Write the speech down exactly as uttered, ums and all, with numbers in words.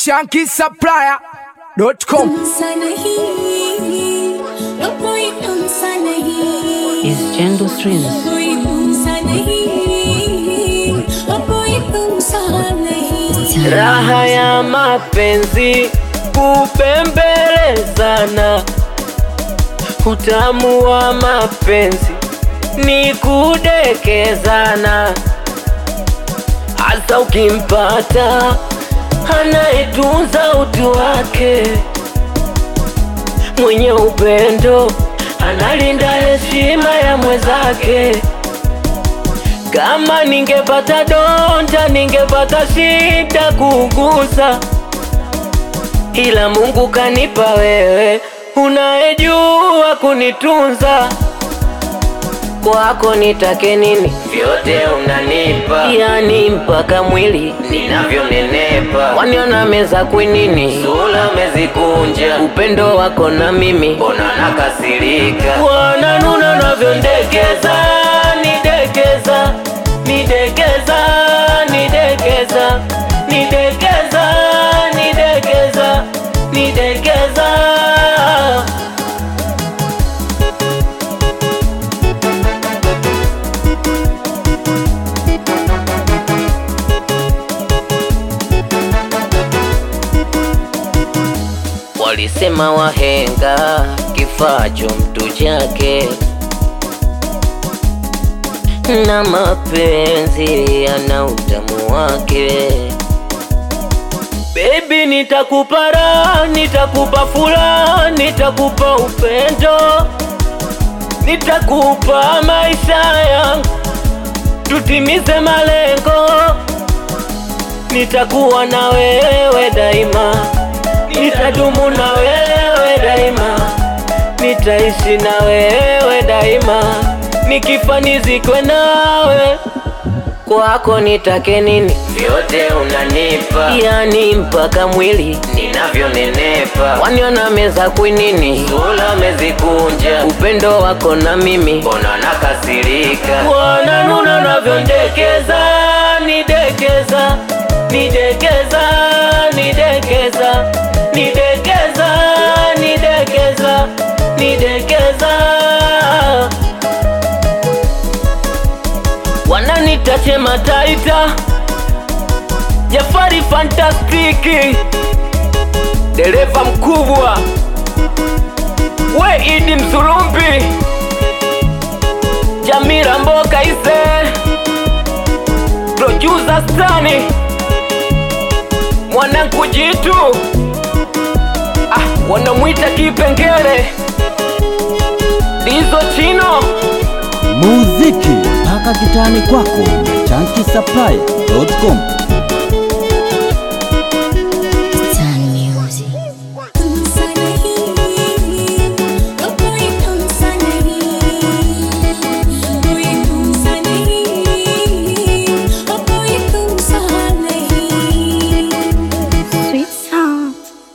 Shanky Supplier dot com. Is Jendo Streams. Raha ya mapenzi kupembelezana, utamu wa mapenzi ni kudekezana. Hasa ukimpata anayetunza utu wake, mwenye upendo analinda heshima ya mwenzake. Kama ningepata donda, ningepata shida kugusa, ila Mungu kanipa wewe unayejua kunitunza. Kwako nitake nini? Vyote unanipa, yani mpaka mwili ninavyonenepa. Waniona meza kwinini, sura mezikunja. Upendo wako na mimi mbona nakasirika. Wananuna navyondekeza, nidekeza, nidekeza, nidekeza, nidekeza, nidekeza, nidekeza. Walisema wahenga kifacho mtu chake, na mapenzi yana utamu wake. Baby, nitakupa raha, nitakupa furaha, nitakupa upendo, nitakupa maisha yangu, tutimize malengo. Nitakuwa na wewe daima, nitadumu na wewe daima, nitaishi na wewe daima, nikifa nizikwe nawe. Kwako nitake nini? Vyote unanipa, yani mpaka mwili ninavyonenepa. Waniona meza kwinini, sura mezikunja. Upendo wako na mimi mbona nakasirika. Wananuna navyondekeza, nidekeza, nidekeza, nidekeza, nidekeza, nidekeza, nidekeza. Wananita Chema Taita, Jafari Fantastiki, dereva mkubwa, we Idi Mzulumbi, Jamira Mboka Ise, producer Stani, mwanangu Jitu, ah, wanamuita Kipengele, Dizo Chino. Muziki mpaka kitani kwako. Shanky Supplier dot com.